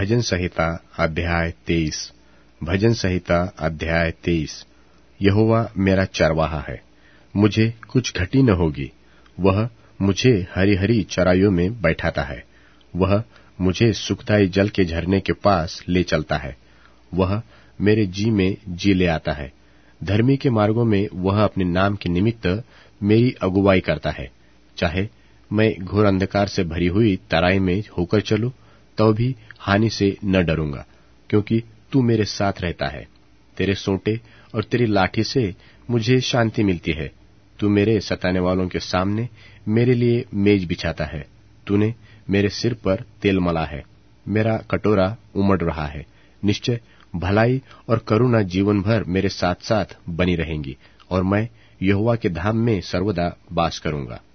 भजन संहिता अध्याय 23। भजन संहिता अध्याय 23। यहोवा मेरा चरवाहा है, मुझे कुछ घटी न होगी। वह मुझे हरी हरी चराइयों में बैठाता है। वह मुझे सुखदाई जल के झरने के पास ले चलता है। वह मेरे जी में जी ले आता है। धर्मी के मार्गों में वह अपने नाम के निमित्त मेरी अगुवाई करता है। चाहे मैं घोर अंधकार से भरी हुई तराई में होकर चलूं, तो भी हानि से न डरूंगा, क्योंकि तू मेरे साथ रहता है। तेरे सोंटे और तेरी लाठी से मुझे शांति मिलती है। तू मेरे सताने वालों के सामने मेरे लिए मेज बिछाता है। तूने मेरे सिर पर तेल मला है। मेरा कटोरा उमड़ रहा है। निश्चय भलाई और करुणा जीवन भर मेरे साथ साथ बनी रहेंगी, और मैं यहोवा के धाम में सर्वदा वास करूंगा।